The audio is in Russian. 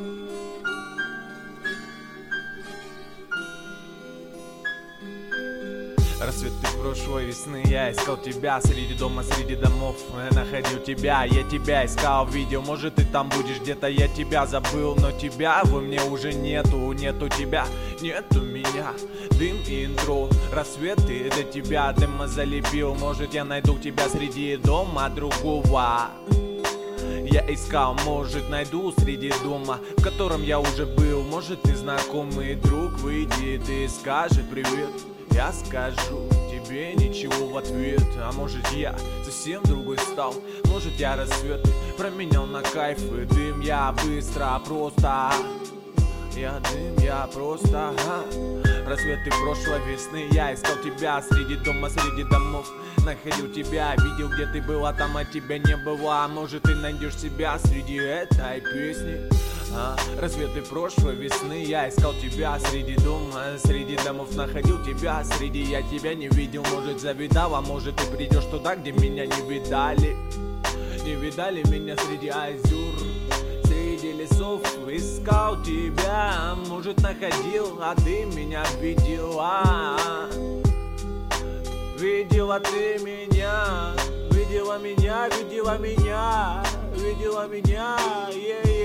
Рассветы прошлой весны, я искал тебя среди дома, среди домов. Я находил тебя, я тебя искал, видел. Может ты там будешь где-то, я тебя забыл. Но тебя во мне уже нету, нету тебя, нету меня. Дым и интро, рассветы для тебя дыма залепил. Может я найду тебя среди дома другого. Я искал, может найду среди дома, в котором я уже был. Может ты знакомый друг выйдет и скажет привет. Я скажу тебе ничего в ответ. А может я совсем другой стал. Может я рассветы променял на кайф и дым. Я быстро просто. Я дым, я просто. Рассветы прошлой весны, я искал тебя среди дома, среди домов. Находил тебя, видел, где ты была, там от тебя не было. А может ты найдешь себя среди этой песни. Рассветы прошлой весны, я искал тебя среди дома, среди домов. Находил тебя среди, я тебя не видел. Может завидал, а может ты придешь туда, где меня не видали. Не видали меня среди озер, среди лесов. Искал тебя, может находил, а ты меня видела. Видела ты меня, видела меня, видела меня, видела меня, yeah.